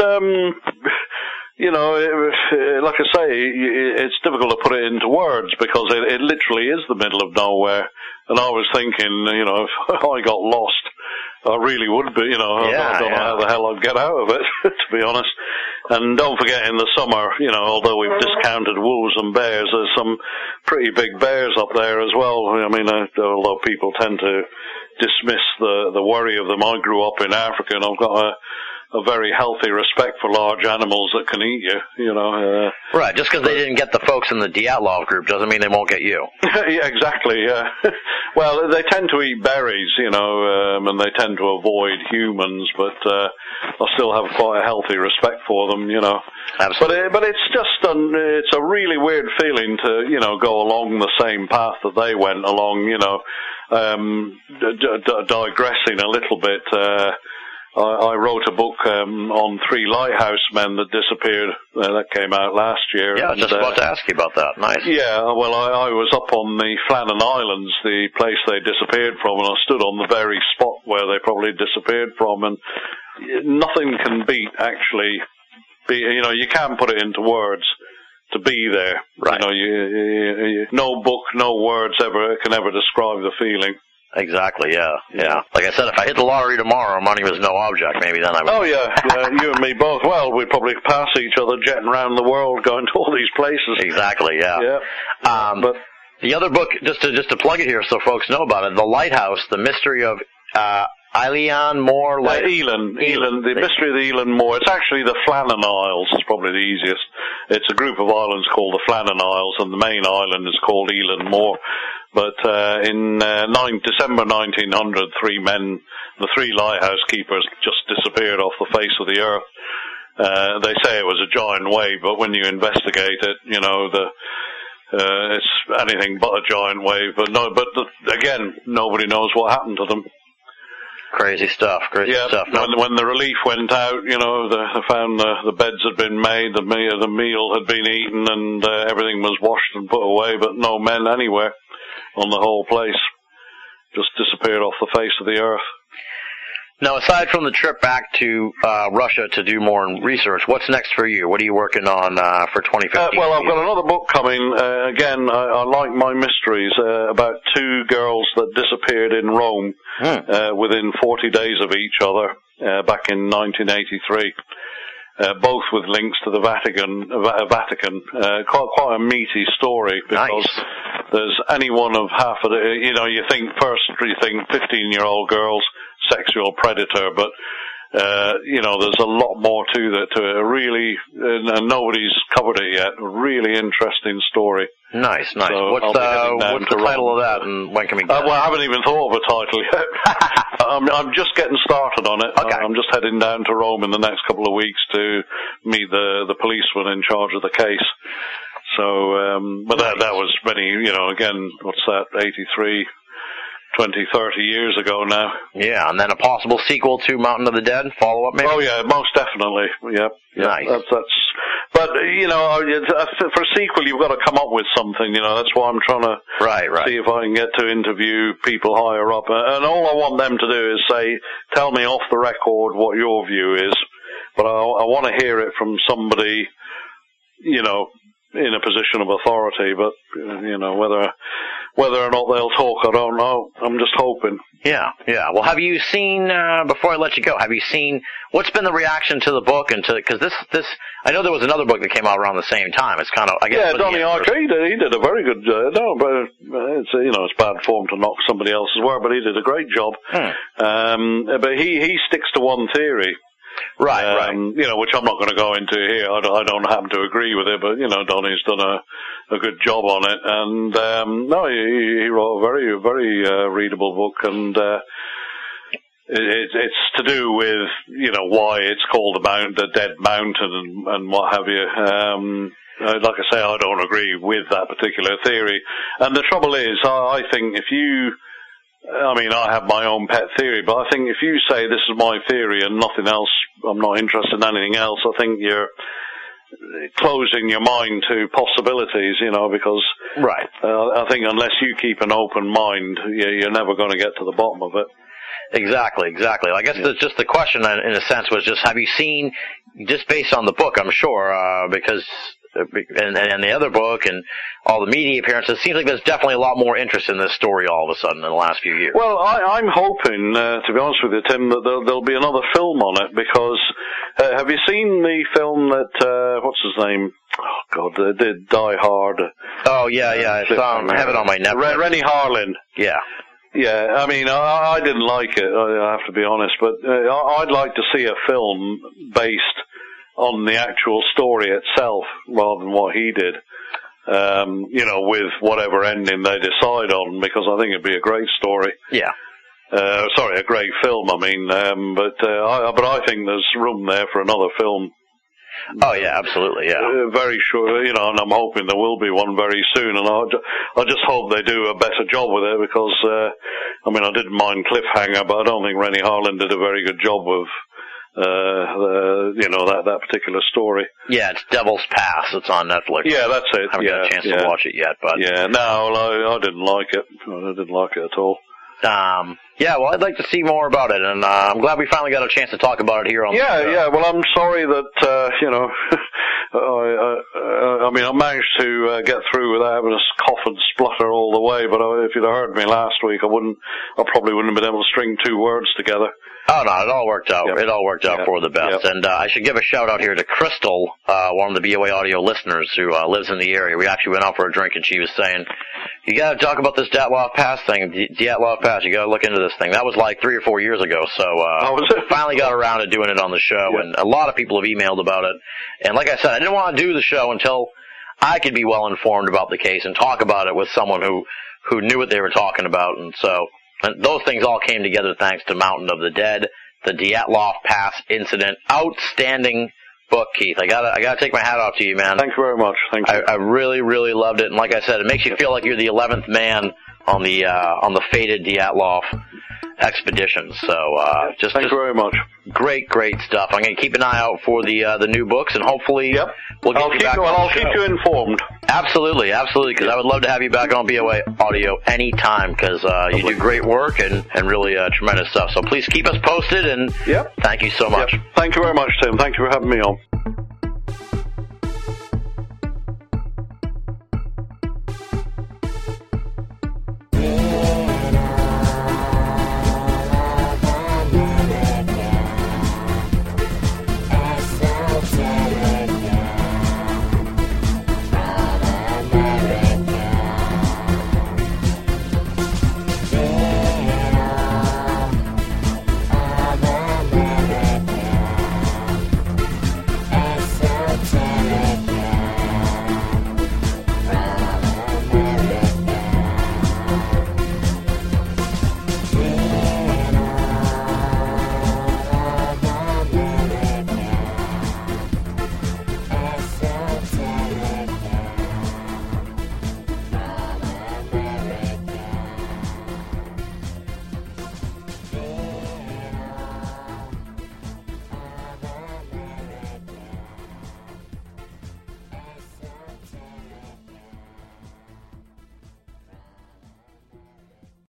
like I say, it's difficult to put it into words because it literally is the middle of nowhere. And I was thinking, if I got lost, I really would be, I don't know how the hell I'd get out of it, to be honest. And don't forget, in the summer, although we've discounted wolves and bears, there's some pretty big bears up there as well. I mean, although people tend to dismiss the worry of them, I grew up in Africa, and I've got a very healthy respect for large animals that can eat you, Right, just because they didn't get the folks in the Dyatlov group doesn't mean they won't get you. Yeah, exactly, yeah. Well, they tend to eat berries, and they tend to avoid humans, but I still have quite a healthy respect for them, Absolutely. But it's just it's a really weird feeling to, go along the same path that they went along, digressing a little bit, I wrote a book on 3 lighthouse men that disappeared. That came out last year. Yeah, I was just about to ask you about that. Nice. Yeah, well, I was up on the Flannan Islands, the place they disappeared from, and I stood on the very spot where they probably disappeared from, and nothing can beat, actually. You can't put it into words to be there. Right. No book, no words can ever describe the feeling. Exactly, yeah. Like I said, if I hit the lottery tomorrow, money was no object, maybe then I would. Oh, yeah, you and me both. Well, we'd probably pass each other jetting around the world, going to all these places. Exactly, yeah. But the other book, just to plug it here so folks know about it, The Lighthouse, The Mystery of Eilean Mor. Elan, The Mystery of the Elan Mor. It's actually the Flannan Isles. It's probably the easiest. It's a group of islands called the Flannan Isles, and the main island is called Elan Mor. But in December 1900, 3 men, the 3 lighthouse keepers, just disappeared off the face of the earth. They say it was a giant wave, but when you investigate it, it's anything but a giant wave. But again, nobody knows what happened to them. Crazy stuff. Stuff. When the relief went out, they found the beds had been made, the meal had been eaten, and everything was washed and put away, but no men anywhere on the whole place. Just disappeared off the face of the earth. Now, aside from the trip back to Russia to do more research, what's next for you? What are you working on for 2015? Well, I've got another book coming. Again, I like my mysteries, about 2 girls that disappeared in Rome within 40 days of each other back in 1983. Both with links to the Vatican. Quite a meaty story, because there's any one of half of the, you think 15-year-old girls, sexual predator, but there's a lot more to it. Really, and nobody's covered it yet. A really interesting story. Nice. So what's the title of that, and when can we get it? Well, I haven't even thought of a title yet. I'm just getting started on it. Okay. I'm just heading down to Rome in the next couple of weeks to meet the policeman in charge of the case. So, but that was many, again, what's that, 83, 20, 30 years ago now. Yeah, and then a possible sequel to Mountain of the Dead, follow-up maybe? Oh, yeah, most definitely. Yeah. Nice. But, for a sequel, you've got to come up with something, that's why I'm trying to see if I can get to interview people higher up. And all I want them to do is say, tell me off the record what your view is, but I want to hear it from somebody, in a position of authority, but, whether or not they'll talk, I don't know. I'm just hoping. Yeah. Well, have you seen, before I let you go, what's been the reaction to the book, and because this, I know there was another book that came out around the same time. It's kind of, I guess. Yeah, Donnie Archer, he did a very good, it's bad form to knock somebody else's work, but he did a great job. But he sticks to one theory. Right. Which I'm not going to go into here. I don't happen to agree with it, but Donnie's done a good job on it, and he wrote a very, very readable book, and it's to do with why it's called the Dead Mountain and what have you. Like I say, I don't agree with that particular theory, and the trouble is, I think if you I mean, I have my own pet theory, but I think if you say this is my theory and nothing else, I'm not interested in anything else, I think you're closing your mind to possibilities, because right. I think unless you keep an open mind, you're never going to get to the bottom of it. Exactly. I guess just the question, in a sense, was just, have you seen, just based on the book, I'm sure, because and the other book and all the media appearances, it seems like there's definitely a lot more interest in this story all of a sudden in the last few years. Well, I'm hoping, to be honest with you, Tim, that there'll be another film on it, because have you seen the film that, what's his name? Oh, God, they did Die Hard. Oh, yeah, I have it on my Netflix. Rennie Harlin. Yeah. Yeah, I mean, I didn't like it, I have to be honest, but I'd like to see a film based on the actual story itself rather than what he did, with whatever ending they decide on, because I think it'd be a great story. Yeah. A great film, I mean, but I think there's room there for another film. Oh, yeah, absolutely, yeah. Very sure, and I'm hoping there will be one very soon, and I just hope they do a better job with it, because, I didn't mind Cliffhanger, but I don't think Rennie Harlin did a very good job with that particular story. Yeah, it's Devil's Pass. It's on Netflix. Yeah, that's it. I haven't got a chance to watch it yet, but yeah, no, I didn't like it. I didn't like it at all. Yeah, well, I'd like to see more about it, and I'm glad we finally got a chance to talk about it here on the show. Yeah, well, I'm sorry that, I managed to get through without having a cough and splutter all the way, but if you'd have heard me last week, I probably wouldn't have been able to string two words together. Oh, no, it all worked out. Yep. It all worked out for the best. Yep. And I should give a shout-out here to Crystal, one of the BOA audio listeners who lives in the area. We actually went out for a drink, and she was saying, you got to talk about this Dyatlov Pass thing. Dyatlov Pass, you got to look into this thing. That was like 3 or 4 years ago, so finally got around to doing it on the show, and a lot of people have emailed about it. And like I said, I didn't want to do the show until I could be well informed about the case and talk about it with someone who knew what they were talking about. And so those things all came together thanks to Mountain of the Dead, the Dyatlov Pass incident. Outstanding book, Keith. I gotta take my hat off to you, man. Thank you very much. Thank you. I really, really loved it, and like I said, it makes you feel like you're the 11th man on the fated Dyatlov expedition. So thank you very much. Great stuff. I'm going to keep an eye out for the new books, and hopefully we'll get you back on the show. I'll keep you informed. Absolutely, because I would love to have you back on BOA Audio anytime, because you do great work and really tremendous stuff. So please keep us posted, and thank you so much. Thank you very much, Tim. Thank you for having me on.